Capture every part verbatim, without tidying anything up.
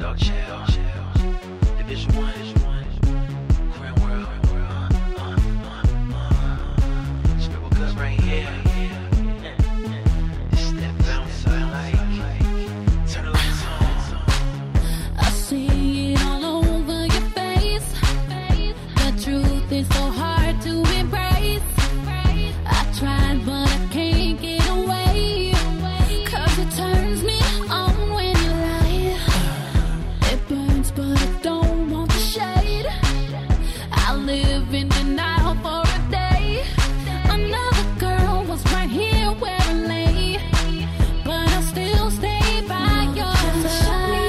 Dog Chill, Division One, Korean World, uh, uh, uh, uh. Scribble Good right here. It's that bounce I like. Turn the lights on. I see it all over your face. The truth is so hard to embrace. I tried, but I can't get away. Cause it turns me on when you lie. It burns, but I don't want the shade. I live in denial for a day. Another girl was right here where I lay, but I'll still stay by your side.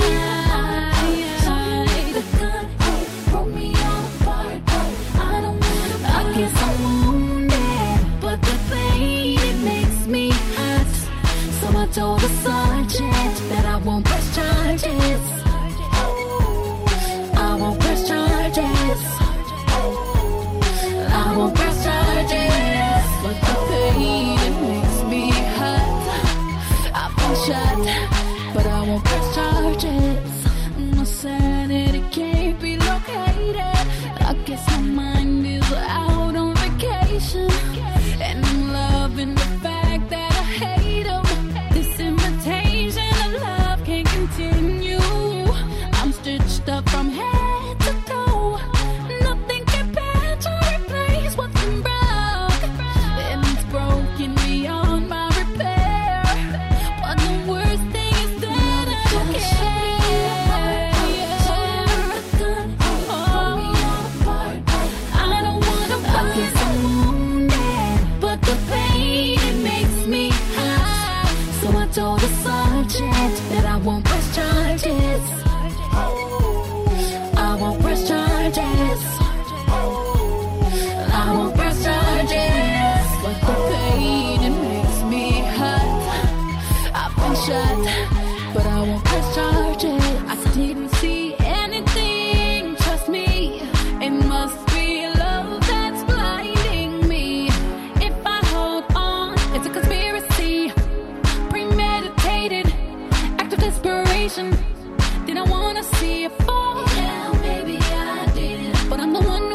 The gun, oh, broke me all apart. Oh, I don't wanna. I guess I'm wounded, but the pain, it makes me hot. So I told the sergeant that I won't press charges. I won't press charges. I won't press charges. But the pain, it makes me hot. I've been shot, but I won't press charges. No sanity can't be located. I guess my mind is out on vacation, and I'm loving the fact that I hate him. This invitation of love can't continue. I'm stitched up from head to toe. Nothing compared to replace what's been broke, and it's broken beyond my repair. But the worst thing is that I don't care. I don't wanna run. I guess I'm wounded, but the pain, it makes me hot. So I told the sergeant that I won't press charges. I won't press charges. I won't press charges. But the pain, it makes me hot. I've been shot, but I won't press charges. I didn't see anything, trust me. It must be love that's blinding me. If I hold on, it's a conspiracy. Premeditated act of desperation. Did I wanna see it fall? Yeah, maybe I did. But I'm the one